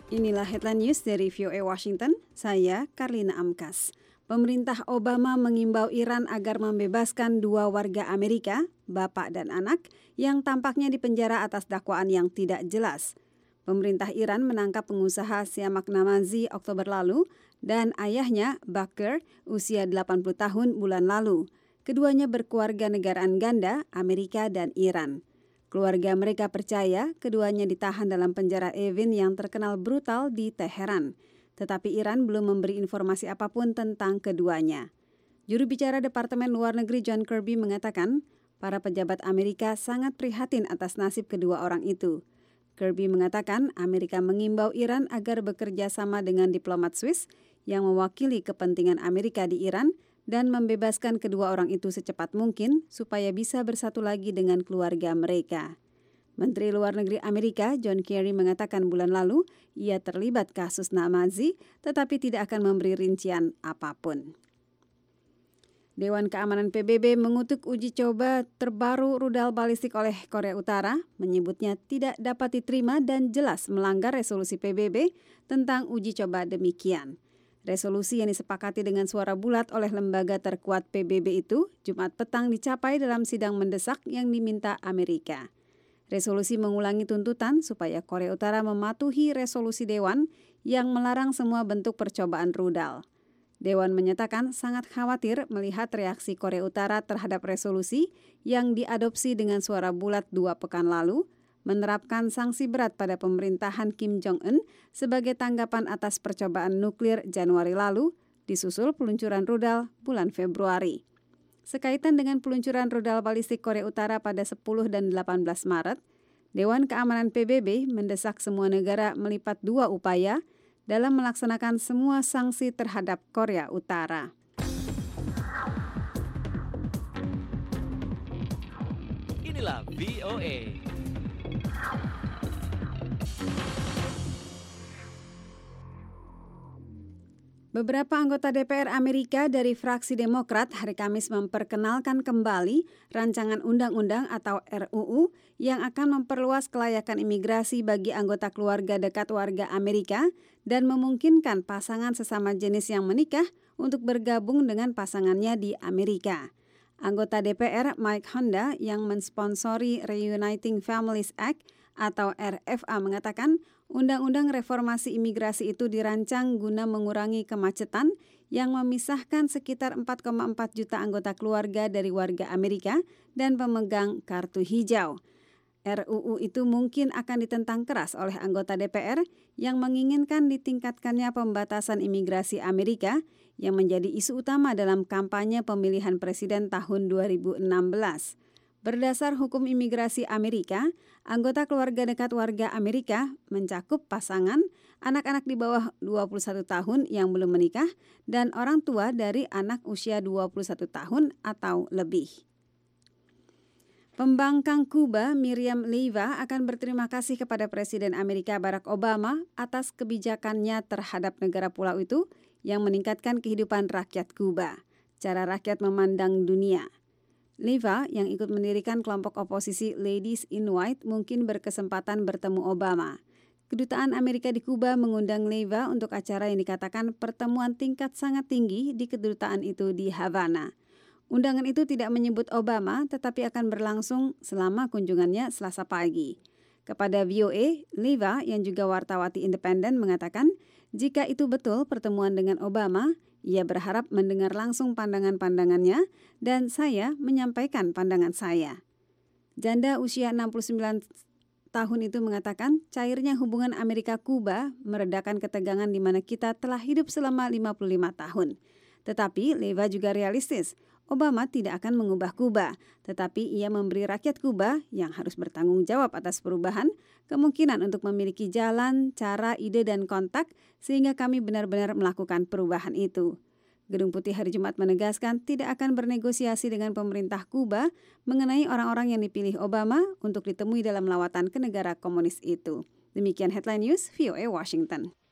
Inilah headline news dari VOA Washington, saya Karlina Amkas. Pemerintah Obama mengimbau Iran agar membebaskan 2 warga Amerika, bapak dan anak, yang tampaknya dipenjara atas dakwaan yang tidak jelas. Pemerintah Iran menangkap pengusaha Siamak Namazi Oktober lalu dan ayahnya Bakr usia 80 tahun bulan lalu. Keduanya berkeluarga negaraan ganda, Amerika dan Iran. Keluarga mereka percaya keduanya ditahan dalam penjara Evin yang terkenal brutal di Teheran. Tetapi Iran belum memberi informasi apapun tentang keduanya. Juru bicara Departemen Luar Negeri John Kirby mengatakan, para pejabat Amerika sangat prihatin atas nasib kedua orang itu. Kirby mengatakan Amerika mengimbau Iran agar bekerja sama dengan diplomat Swiss yang mewakili kepentingan Amerika di Iran dan membebaskan kedua orang itu secepat mungkin supaya bisa bersatu lagi dengan keluarga mereka. Menteri Luar Negeri Amerika John Kerry mengatakan bulan lalu ia terlibat kasus Namazi tetapi tidak akan memberi rincian apapun. Dewan Keamanan PBB mengutuk uji coba terbaru rudal balistik oleh Korea Utara, menyebutnya tidak dapat diterima dan jelas melanggar resolusi PBB tentang uji coba demikian. Resolusi yang disepakati dengan suara bulat oleh lembaga terkuat PBB itu Jumat petang dicapai dalam sidang mendesak yang diminta Amerika. Resolusi mengulangi tuntutan supaya Korea Utara mematuhi resolusi Dewan yang melarang semua bentuk percobaan rudal. Dewan menyatakan sangat khawatir melihat reaksi Korea Utara terhadap resolusi yang diadopsi dengan suara bulat 2 pekan lalu, menerapkan sanksi berat pada pemerintahan Kim Jong-un sebagai tanggapan atas percobaan nuklir Januari lalu, disusul peluncuran rudal bulan Februari. Sekaitan dengan peluncuran rudal balistik Korea Utara pada 10 dan 18 Maret, Dewan Keamanan PBB mendesak semua negara melipat 2 upaya dalam melaksanakan semua sanksi terhadap Korea Utara. Inilah VOA. Beberapa anggota DPR Amerika dari fraksi Demokrat hari Kamis memperkenalkan kembali rancangan undang-undang atau RUU yang akan memperluas kelayakan imigrasi bagi anggota keluarga dekat warga Amerika dan memungkinkan pasangan sesama jenis yang menikah untuk bergabung dengan pasangannya di Amerika. Anggota DPR Mike Honda yang mensponsori Reuniting Families Act atau RFA mengatakan undang-undang reformasi imigrasi itu dirancang guna mengurangi kemacetan yang memisahkan sekitar 4,4 juta anggota keluarga dari warga Amerika dan pemegang kartu hijau. RUU itu mungkin akan ditentang keras oleh anggota DPR yang menginginkan ditingkatkannya pembatasan imigrasi Amerika yang menjadi isu utama dalam kampanye pemilihan presiden tahun 2016. Berdasar hukum imigrasi Amerika, anggota keluarga dekat warga Amerika mencakup pasangan, anak-anak di bawah 21 tahun yang belum menikah, dan orang tua dari anak usia 21 tahun atau lebih. Pembangkang Kuba Miriam Leiva akan berterima kasih kepada Presiden Amerika Barack Obama atas kebijakannya terhadap negara pulau itu yang meningkatkan kehidupan rakyat Kuba, cara rakyat memandang dunia. Leiva yang ikut mendirikan kelompok oposisi Ladies in White mungkin berkesempatan bertemu Obama. Kedutaan Amerika di Kuba mengundang Leiva untuk acara yang dikatakan pertemuan tingkat sangat tinggi di kedutaan itu di Havana. Undangan itu tidak menyebut Obama tetapi akan berlangsung selama kunjungannya Selasa pagi. Kepada VOA, Leiva yang juga wartawati independen mengatakan jika itu betul pertemuan dengan Obama, ia berharap mendengar langsung pandangan-pandangannya dan saya menyampaikan pandangan saya. Janda usia 69 tahun itu mengatakan cairnya hubungan Amerika-Kuba meredakan ketegangan di mana kita telah hidup selama 55 tahun. Tetapi Leiva juga realistis. Obama tidak akan mengubah Kuba, tetapi ia memberi rakyat Kuba yang harus bertanggung jawab atas perubahan, kemungkinan untuk memiliki jalan, cara, ide, dan kontak sehingga kami benar-benar melakukan perubahan itu. Gedung Putih hari Jumat menegaskan tidak akan bernegosiasi dengan pemerintah Kuba mengenai orang-orang yang dipilih Obama untuk ditemui dalam lawatan ke negara komunis itu. Demikian Headline News, VOA Washington.